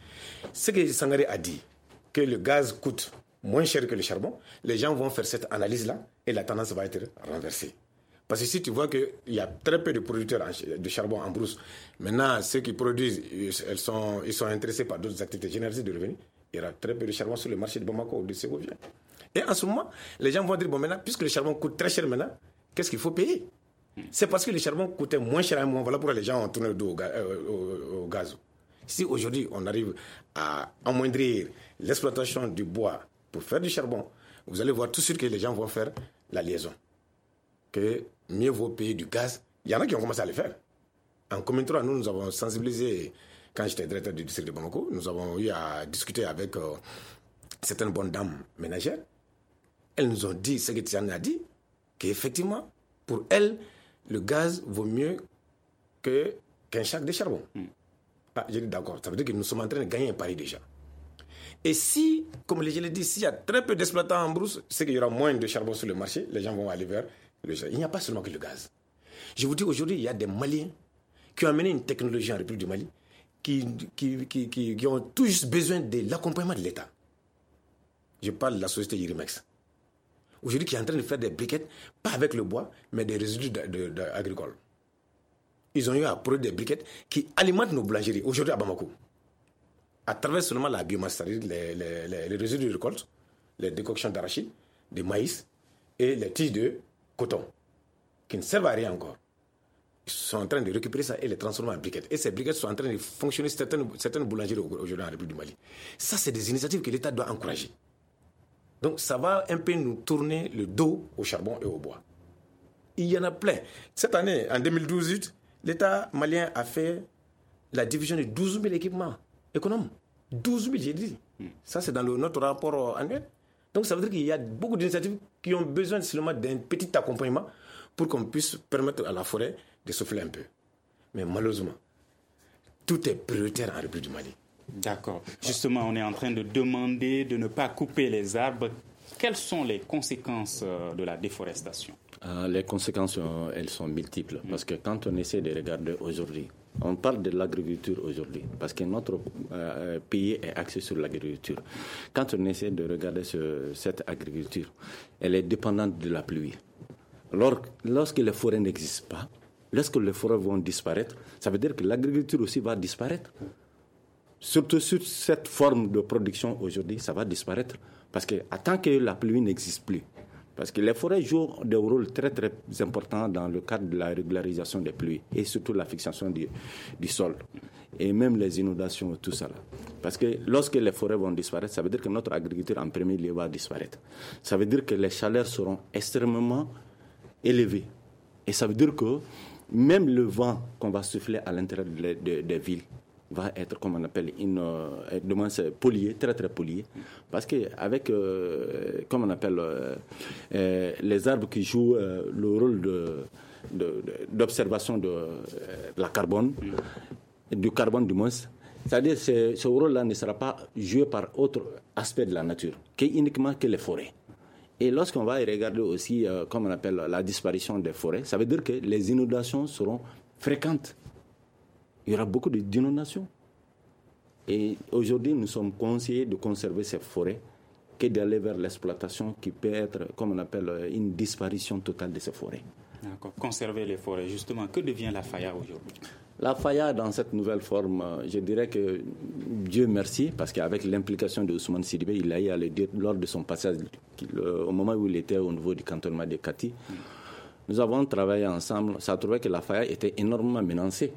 ce que Sangaré a dit, que le gaz coûte moins cher que le charbon, les gens vont faire cette analyse-là et la tendance va être renversée. Parce que si tu vois qu'il y a très peu de producteurs de charbon en brousse, maintenant, ceux qui produisent, ils sont, ils sont intéressés par d'autres activités généreuses de revenus, il y aura très peu de charbon sur le marché de Bamako ou de Ségovia. Et en ce moment, les gens vont dire, bon maintenant, puisque le charbon coûte très cher maintenant, qu'est-ce qu'il faut payer? C'est parce que le charbon coûtait moins cher à un moment. Voilà pourquoi les gens ont tourné le dos au, ga- euh, au, au gaz. Si aujourd'hui on arrive à amoindrir l'exploitation du bois pour faire du charbon, vous allez voir tout de suite que les gens vont faire la liaison. Que mieux vaut payer du gaz. Il y en a qui ont commencé à le faire. En commune trois, nous, nous avons sensibilisé, quand j'étais directeur du district de Bamako, nous avons eu à discuter avec euh, certaines bonnes dames ménagères. Elles nous ont dit ce que Tiana a dit, qu'effectivement, pour elles, le gaz vaut mieux que, qu'un sac de charbon. Mm. Ah, j'ai dit d'accord, ça veut dire que nous sommes en train de gagner un pari déjà. Et si, comme je l'ai dit, s'il y a très peu d'exploitants en brousse, c'est qu'il y aura moins de charbon sur le marché, les gens vont aller vers le charbon. Il n'y a pas seulement que le gaz. Je vous dis, aujourd'hui, il y a des Maliens qui ont amené une technologie en République du Mali qui, qui, qui, qui, qui ont tout juste besoin de l'accompagnement de l'État. Je parle de la société Irimex. Aujourd'hui, qui est en train de faire des briquettes, pas avec le bois, mais des résidus de, de, de, agricoles. Ils ont eu à produire des briquettes qui alimentent nos boulangeries, aujourd'hui à Bamako. À travers seulement la biomasse, c'est-à-dire les, les, les, les résidus de récolte, les décoctions d'arachide, de maïs et les tiges de coton. qui ne servent à rien encore. Ils sont en train de récupérer ça et les transformer en briquettes. Et ces briquettes sont en train de fonctionner certaines, certaines boulangeries aujourd'hui en République du Mali. Ça, c'est des initiatives que l'État doit encourager. Donc, ça va un peu nous tourner le dos au charbon et au bois. Il y en a plein. Cette année, en deux mille douze, l'État malien a fait la division de douze mille équipements économes. douze mille, j'ai dit. Ça, c'est dans le, notre rapport annuel. Donc, ça veut dire qu'il y a beaucoup d'initiatives qui ont besoin seulement d'un petit accompagnement pour qu'on puisse permettre à la forêt de souffler un peu. Mais malheureusement, tout est prioritaire en République du Mali. D'accord. Justement, on est en train de demander de ne pas couper les arbres. Quelles sont les conséquences de la déforestation ? euh, Les conséquences, euh, elles sont multiples. Mmh. Parce que quand on essaie de regarder aujourd'hui, on parle de l'agriculture aujourd'hui, parce que notre euh, pays est axé sur l'agriculture. Quand on essaie de regarder ce, cette agriculture, elle est dépendante de la pluie. Alors, lorsque les forêts n'existent pas, lorsque les forêts vont disparaître, ça veut dire que l'agriculture aussi va disparaître. Surtout sur cette forme de production aujourd'hui, ça va disparaître. Parce que tant que la pluie n'existe plus, parce que les forêts jouent des rôles très très importants dans le cadre de la régularisation des pluies et surtout la fixation du, du sol et même les inondations, tout ça là. Parce que lorsque les forêts vont disparaître, ça veut dire que notre agriculture en premier lieu va disparaître. Ça veut dire que les chaleurs seront extrêmement élevées. Et ça veut dire que même le vent qu'on va souffler à l'intérieur des de, de villes va être, comme on appelle, une, euh, pollué, très très pollué. Parce qu'avec, euh, comme on appelle, euh, euh, les arbres qui jouent euh, le rôle de, de, de, d'observation de, euh, de la carbone, du carbone du moins, c'est-à-dire que ce rôle-là ne sera pas joué par autre aspect de la nature, que uniquement que les forêts. Et lorsqu'on va regarder aussi, euh, comme on appelle, la disparition des forêts, ça veut dire que les inondations seront fréquentes. Il y aura beaucoup d'inondations. Et aujourd'hui, nous sommes conseillés de conserver ces forêts que d'aller vers l'exploitation qui peut être, comme on appelle, une disparition totale de ces forêts. D'accord. Conserver les forêts, justement. Que devient la Faya aujourd'hui ? La Faya, dans cette nouvelle forme, je dirais que Dieu merci, parce qu'avec l'implication de Ousmane Sidibé, il a eu à le dire lors de son passage, au moment où il était au niveau du cantonnement de Kati. Mm. Nous avons travaillé ensemble. Ça a trouvé que la Faya était énormément menacée.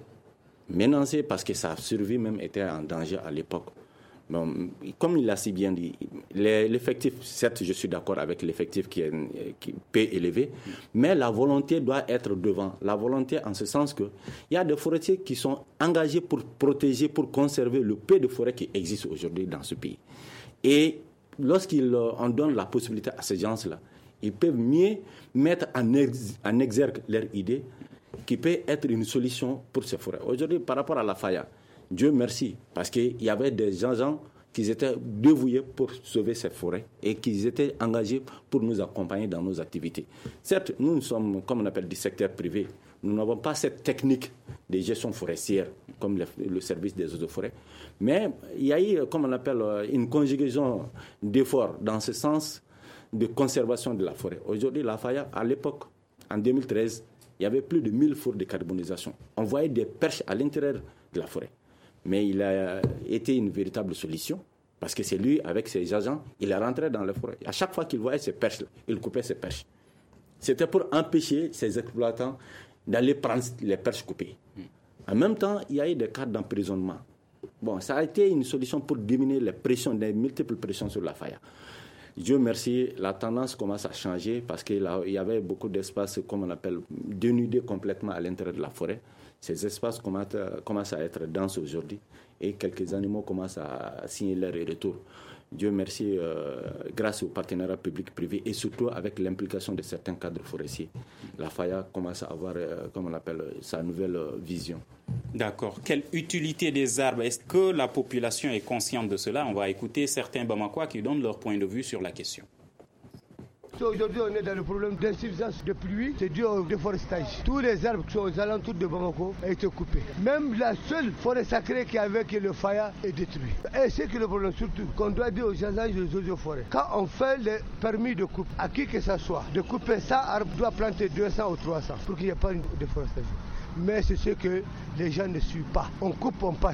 Menacé parce que sa survie même était en danger à l'époque. Bon, comme il l'a si bien dit, l'effectif, certes je suis d'accord avec l'effectif qui est, qui est peu élevé, mais la volonté doit être devant. La volonté en ce sens qu'il y a des forestiers qui sont engagés pour protéger, pour conserver le peu de forêts qui existent aujourd'hui dans ce pays. Et lorsqu'on donne la possibilité à ces gens-là, ils peuvent mieux mettre en, ex, en exergue leur idée qui peut être une solution pour ces forêts. Aujourd'hui, par rapport à la Faya, Dieu merci, parce qu'il y avait des gens qui étaient dévoués pour sauver ces forêts et qui étaient engagés pour nous accompagner dans nos activités. Certes, nous, nous sommes, comme on appelle, du secteur privé. Nous n'avons pas cette technique de gestion forestière comme le, le service des eaux de forêt. Mais il y a eu, comme on appelle, une conjugaison d'efforts dans ce sens de conservation de la forêt. Aujourd'hui, la Faya, à l'époque, en deux mille treize, il y avait plus de mille fours de carbonisation. On voyait des perches à l'intérieur de la forêt. Mais il a été une véritable solution parce que c'est lui, avec ses agents, il est rentré dans la forêt. À chaque fois qu'il voyait ces perches, il coupait ces perches. C'était pour empêcher ces exploitants d'aller prendre les perches coupées. En même temps, il y a eu des cas d'emprisonnement. Bon, ça a été une solution pour diminuer les pressions, les multiples pressions sur la Faya. Dieu merci, la tendance commence à changer parce qu'il y avait beaucoup d'espaces, comme on appelle, dénudés complètement à l'intérieur de la forêt. Ces espaces commencent à être denses aujourd'hui et quelques animaux commencent à signer leur retour. Dieu merci, euh, grâce au partenariat public-privé et surtout avec l'implication de certains cadres forestiers, la Faya commence à avoir, euh, comme on appelle, sa nouvelle euh, vision. D'accord. Quelle utilité des arbres? Est-ce que la population est consciente de cela? On va écouter certains Bamakois qui donnent leur point de vue sur la question. Aujourd'hui, on est dans le problème d'insuffisance de pluie, c'est dû au déforestage. Tous les arbres qui sont aux alentours de Bamako ont été coupés. Même la seule forêt sacrée qui est avec le Faya est détruite. Et c'est que le problème, surtout, qu'on doit dire aux agents des eaux de forêt. Quand on fait le permis de coupe, à qui que ce soit, de couper cent arbres, doit planter deux cents ou trois cents pour qu'il n'y ait pas de déforestation. Mais c'est ce que les gens ne suivent pas. On coupe, on passe.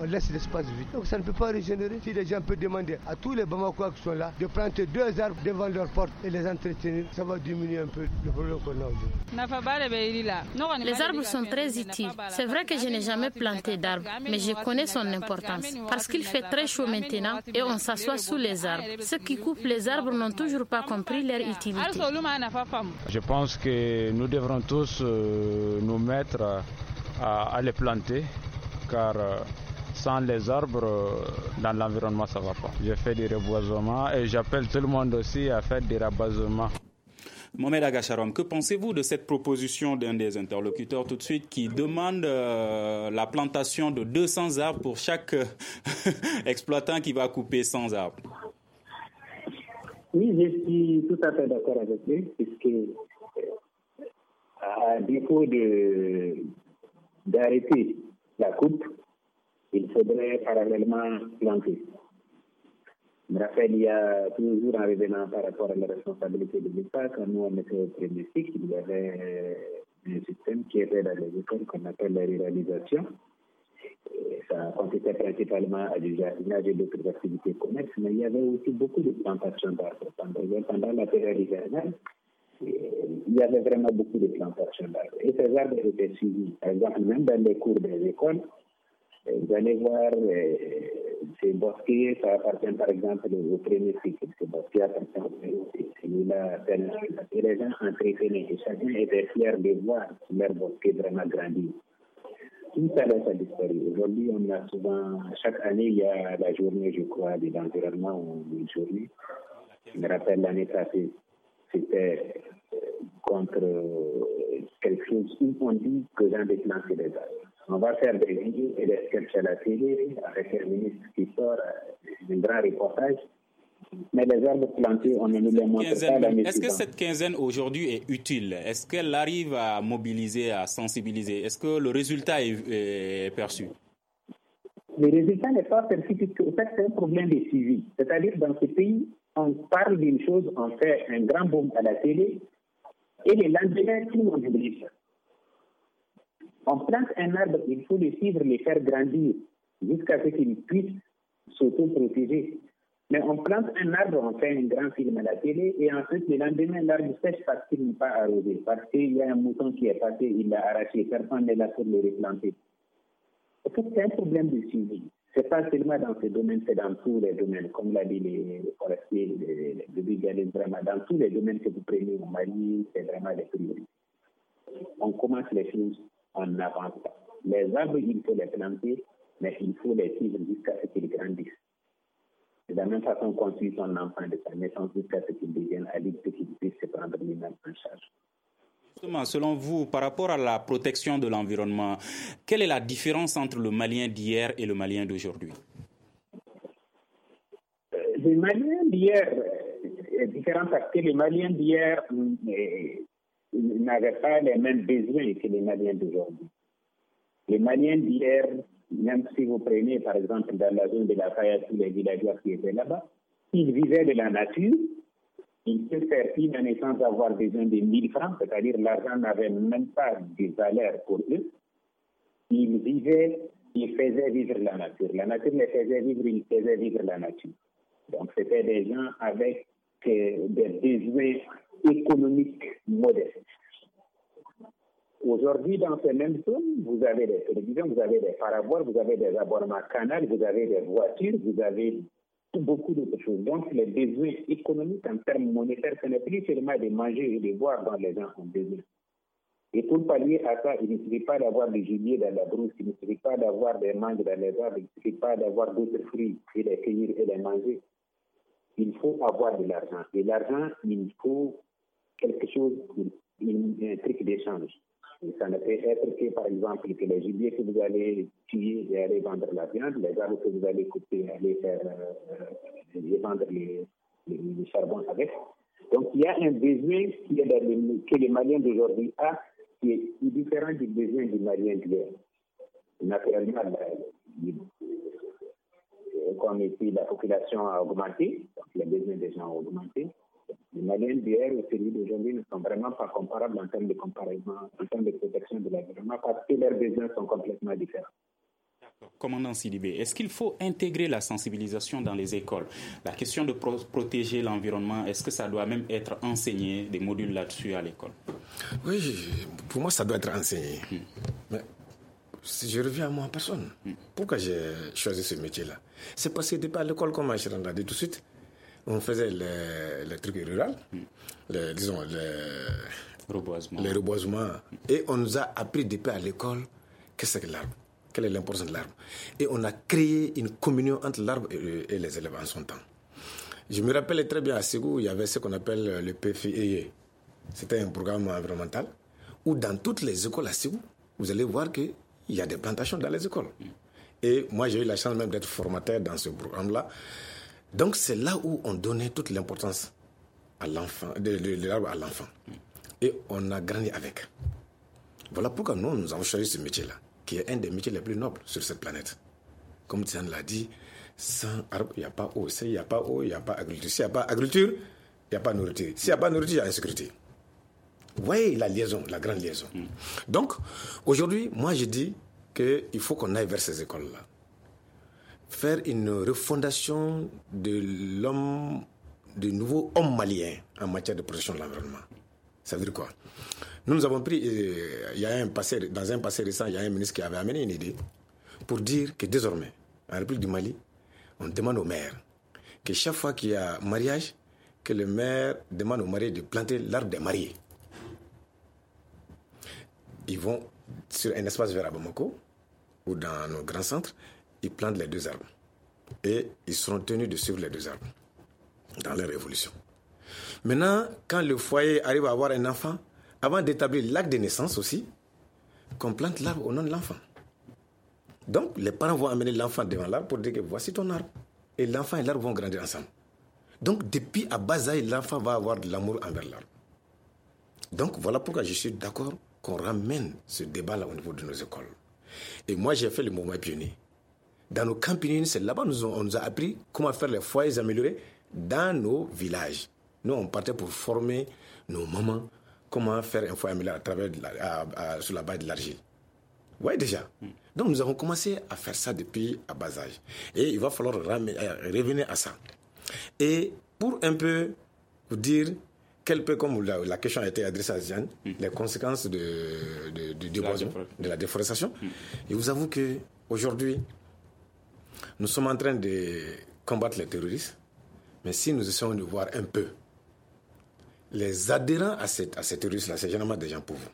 on laisse l'espace vide. Donc ça ne peut pas régénérer. Si les gens peuvent demander à tous les Bamakois qui sont là de planter deux arbres devant leur porte et les entretenir, ça va diminuer un peu le problème qu'on a aujourd'hui. Les arbres sont très utiles. C'est vrai que je n'ai jamais planté d'arbres, mais je connais son importance parce qu'il fait très chaud maintenant et on s'assoit sous les arbres. Ceux qui coupent les arbres n'ont toujours pas compris leur utilité. Je pense que nous devrons tous euh, nous mettre à, à les planter car euh, sans les arbres, euh, dans l'environnement, ça ne va pas. Je fais du reboisement et j'appelle tout le monde aussi à faire du reboisement. Mohamed Agacharom, que pensez-vous de cette proposition d'un des interlocuteurs tout de suite qui demande euh, la plantation de deux cents arbres pour chaque euh, exploitant qui va couper cent arbres? Oui, je suis tout à fait d'accord avec lui, puisque à défaut de, d'arrêter la coupe, il faudrait parallèlement planter. Je me rappelle, il y a toujours un événement par rapport à la responsabilité de l'État. Quand nous, on était au premier cycle, il y avait un système qui était dans les écoles qu'on appelle la ruralisation. Et ça consistait principalement à du jardinage et d'autres activités connexes, mais il y avait aussi beaucoup de plantations d'arbres. Pendant la période hivernale, il y avait vraiment beaucoup de plantations d'arbres. Et ces arbres étaient suivis. Par exemple, même dans les cours des écoles, vous allez voir, euh, ces bosquets, ça appartient par exemple au premier cycle. Ces bosquets appartiennent au premier cycle. Celui-là, et les gens entretenaient. Et chacun était fier de voir leur bosquet vraiment grandir. Tout ça laisse a disparu. Aujourd'hui, on a souvent, chaque année, il y a la journée, je crois, de l'environnement ou une journée. Je me rappelle l'année passée, c'était contre quelque chose où on dit que j'ai déclenché des arbres. On va faire des vidéos et des sketchs à la télé avec un ministre qui sort un grand reportage. Mais les arbres plantés, on ne nous les montre pas l'année Est-ce que suivante. cette quinzaine aujourd'hui est utile? Est-ce qu'elle arrive à mobiliser, à sensibiliser? Est-ce que le résultat est, est perçu? Le résultat n'est pas perçu puisque en fait, c'est un problème de suivi. C'est-à-dire dans ce pays, on parle d'une chose, on fait un grand boom à la télé et le lendemain, tout le monde oublie ça. On plante un arbre, il faut le suivre, le faire grandir jusqu'à ce qu'il puisse s'auto-protéger. Mais on plante un arbre, on fait un grand film à la télé et ensuite le lendemain, l'arbre sèche parce qu'il n'est pas arrosé, parce qu'il y a un mouton qui est passé, il l'a arraché, personne n'est là pour le replanter. En fait, c'est un problème de suivi. Ce n'est pas seulement dans ce domaine, c'est dans tous les domaines, comme l'a dit les, les forestiers, les, les brigadistes, vraiment, dans tous les domaines que vous prenez au Mali, c'est vraiment des priorités. On commence les choses, on n'avance pas. Les arbres, il faut les planter, mais il faut les suivre jusqu'à ce qu'ils grandissent. De la même façon qu'on suit son enfant de sa naissance jusqu'à ce qu'il devienne adulte, qu'il puisse se prendre lui-même en charge. Justement, selon vous, par rapport à la protection de l'environnement, quelle est la différence entre le Malien d'hier et le Malien d'aujourd'hui? Le Malien d'hier est différent parce que les Maliens d'hier n'avaient pas les mêmes besoins que les Maliens d'aujourd'hui. Les Maliens d'hier, même si vous prenez par exemple dans la zone de la Faya, tous les villageois qui étaient là-bas, ils vivaient de la nature. Ils se servaient la naissance d'avoir besoin de mille francs, c'est-à-dire l'argent n'avait même pas de valeur pour eux. Ils vivaient, ils faisaient vivre la nature. La nature les faisait vivre, ils faisaient vivre la nature. Donc c'était des gens avec euh, des besoins économiques modestes. Aujourd'hui, dans ces mêmes zones, vous avez des télévisions, vous avez des paraboles, vous avez des abonnements canaux, vous avez des voitures, vous avez beaucoup d'autres choses. Donc, les besoins économiques en termes monétaires, ce n'est plus seulement de manger et de boire dont les gens ont besoin. Et pour pallier à ça, il ne suffit pas d'avoir du gibier dans la brousse, il ne suffit pas d'avoir des mangues dans les arbres, il ne suffit pas d'avoir d'autres fruits et les cueillir et les manger. Il faut avoir de l'argent. Et l'argent, il faut quelque chose, un truc d'échange. Et ça ne peut être que, par exemple, que les gibiers que vous allez tuer et aller vendre la viande, les arbres que vous allez couper et aller faire, euh, et vendre les, les, les charbons avec. Donc, il y a un besoin qui est dans le, que les Maliens d'aujourd'hui ont, qui est différent du besoin du Malien d'hier. Naturellement, comme ici, la population a augmenté, donc les besoins des gens ont augmenté. Les Maliens d'hier et celui d'aujourd'hui ne sont vraiment pas comparables en termes de comparaison, en termes de protection de l'environnement, parce que leurs besoins sont complètement différents. Commandant Sidibé, est-ce qu'il faut intégrer la sensibilisation dans les écoles? La question de pro- protéger l'environnement, est-ce que ça doit même être enseigné, des modules là-dessus à l'école? Oui, pour moi, ça doit être enseigné. Hmm. Mais si je reviens à moi en personne, hmm. pourquoi j'ai choisi ce métier-là? C'est parce que depuis à l'école, comme je l'ai dit tout de suite, on faisait les, les trucs ruraux, hmm. les, disons, les reboisements. les reboisements. Hmm. Et on nous a appris depuis à l'école qu'est-ce que l'arbre. Quelle est l'importance de l'arbre? Et on a créé une communion entre l'arbre et, et les élèves en son temps. Je me rappelle très bien à Ségou, il y avait ce qu'on appelle le P F I E. C'était un programme environnemental où dans toutes les écoles à Ségou, vous allez voir qu'il y a des plantations dans les écoles. Et moi, j'ai eu la chance même d'être formateur dans ce programme-là. Donc, c'est là où on donnait toute l'importance à l'enfant, de, de, de l'arbre à l'enfant. Et on a grandi avec. Voilà pourquoi nous, nous avons choisi ce métier-là, qui est un des métiers les plus nobles sur cette planète. Comme Tian l'a dit, sans arbre, il n'y a pas eau. S'il n'y a pas eau, il n'y a pas agriculture. S'il n'y a pas agriculture, il n'y a pas nourriture. S'il n'y a pas nourriture, il y a insécurité. Vous voyez la liaison, la grande liaison. Mm. Donc, aujourd'hui, moi, je dis qu'il faut qu'on aille vers ces écoles-là. Faire une refondation de l'homme, du nouveau homme malien en matière de protection de l'environnement. Ça veut dire quoi? Nous, nous avons pris, euh, il y a un passé, dans un passé récent, il y a un ministre qui avait amené une idée pour dire que désormais, en République du Mali, on demande aux maires que chaque fois qu'il y a mariage, que le maire demande aux mariés de planter l'arbre des mariés. Ils vont sur un espace vert à Bamako ou dans nos grands centres, ils plantent les deux arbres. Et ils seront tenus de suivre les deux arbres dans leur évolution. Maintenant, quand le foyer arrive à avoir un enfant, avant d'établir l'acte de naissance aussi, qu'on plante l'arbre au nom de l'enfant. Donc, les parents vont amener l'enfant devant l'arbre pour dire que voici ton arbre. Et l'enfant et l'arbre vont grandir ensemble. Donc, depuis à bas âge, l'enfant va avoir de l'amour envers l'arbre. Donc, voilà pourquoi je suis d'accord qu'on ramène ce débat-là au niveau de nos écoles. Et moi, j'ai fait le mouvement pionnier. Dans nos campagnes, c'est là-bas qu'on on nous a appris comment faire les foyers améliorés dans nos villages. Nous, on partait pour former nos mamans comment faire un foyer amélioré à travers de la, à, à, sur la base de l'argile. Oui, déjà. Mm. Donc, nous avons commencé à faire ça depuis à bas âge. Et il va falloir ram- revenir à ça. Et pour un peu vous dire, quel peu, comme la, la question a été adressée à Jeanne, mm. les conséquences de, de, de, de, la, boisement, de la déforestation, mm. et vous avoue qu'aujourd'hui, nous sommes en train de combattre les terroristes, mais si nous essayons de voir un peu les adhérents à, cette, à ces terroristes-là, c'est généralement des gens pauvres.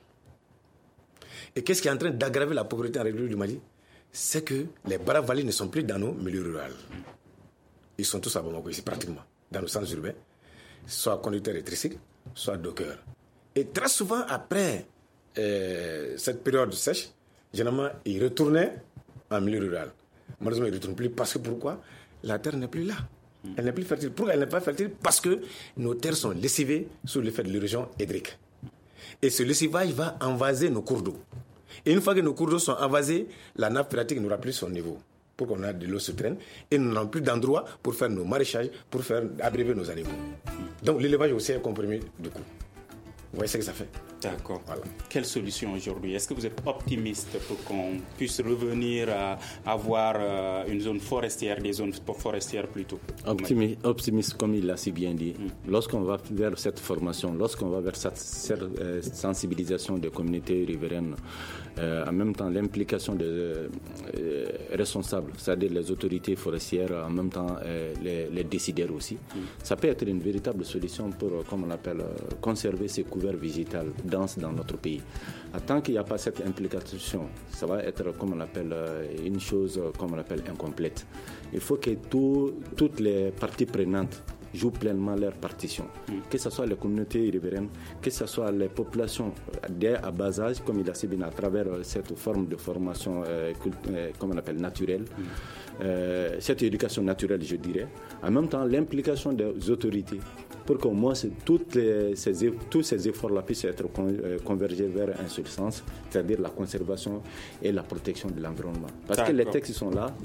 Et qu'est-ce qui est en train d'aggraver la pauvreté en République du Mali? C'est que les Baravali ne sont plus dans nos milieux ruraux. Ils sont tous à Bamako ici, pratiquement, dans nos centres urbains, soit conducteurs et tricycles, soit dockers. Et très souvent, après euh, cette période sèche, généralement, ils retournaient en milieu rural. Malheureusement, ils ne retournent plus parce que pourquoi? La terre n'est plus là. Elle n'est plus fertile. Pourquoi elle n'est pas fertile? Parce que nos terres sont lessivées sous l'effet de l'érosion hydrique. Et ce lessivage va envaser nos cours d'eau. Et une fois que nos cours d'eau sont envasés, la nappe phréatique n'aura plus son niveau pour qu'on ait de l'eau souterraine. Et nous n'avons plus d'endroit pour faire nos maraîchages, pour faire abréver nos animaux. Donc l'élevage aussi est compromis du coup. Vous voyez ce que ça fait? D'accord. Voilà. Quelle solution aujourd'hui? Est-ce que vous êtes optimiste pour qu'on puisse revenir à avoir une zone forestière, des zones forestières plutôt? Optimi- optimiste, comme il l'a si bien dit. Mm. Lorsqu'on va vers cette formation, lorsqu'on va vers cette, cette euh, sensibilisation des communautés riveraines, euh, en même temps l'implication des euh, responsables, c'est-à-dire les autorités forestières, en même temps euh, les, les décideurs aussi, mm. ça peut être une véritable solution pour, comme on l'appelle, euh, conserver ces couverts végétales denses dans notre pays. Tant qu'il n'y a pas cette implication, ça va être, comme on l'appelle, une chose, comme on l'appelle, incomplète. Il faut que tout, toutes les parties prenantes jouent pleinement leur partition. Mm. Que ce soit les communautés riveraines, que ce soit les populations dès à bas âge, comme il a si bien à travers cette forme de formation, euh, euh, comme on appelle, naturelle, mm. euh, cette éducation naturelle, je dirais. En même temps, l'implication des autorités pour qu'au moins toutes les, ces, tous ces efforts-là puissent être con, euh, convergés vers un seul sens, c'est-à-dire la conservation et la protection de l'environnement. Parce D'accord. que les textes sont là,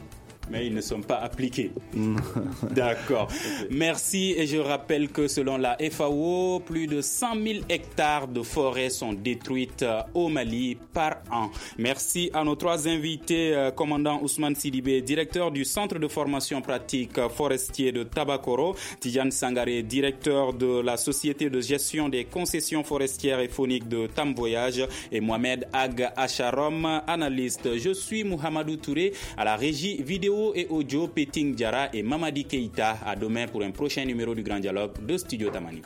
Mais ils ne sont pas appliqués. D'accord. Merci. Et je rappelle que selon la F A O, plus de cent mille hectares de forêts sont détruites au Mali par an. Merci à nos trois invités, commandant Ousmane Sidibé, directeur du Centre de formation pratique forestier de Tabakoro, Tidiane Sangaré, directeur de la Société de gestion des concessions forestières et fauniques de Tam Voyage, et Mohamed Ag Acharom, analyste. Je suis Mohamedou Touré, à la régie vidéo et audio, Peting Diara et Mamadi Keita. À demain pour un prochain numéro du Grand Dialogue de Studio Tamani.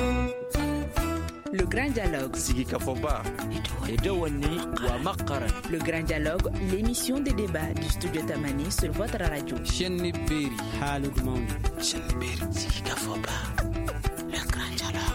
Le Grand Dialogue. Le Grand Dialogue, l'émission des débats du Studio Tamani sur votre radio. Le Grand Dialogue.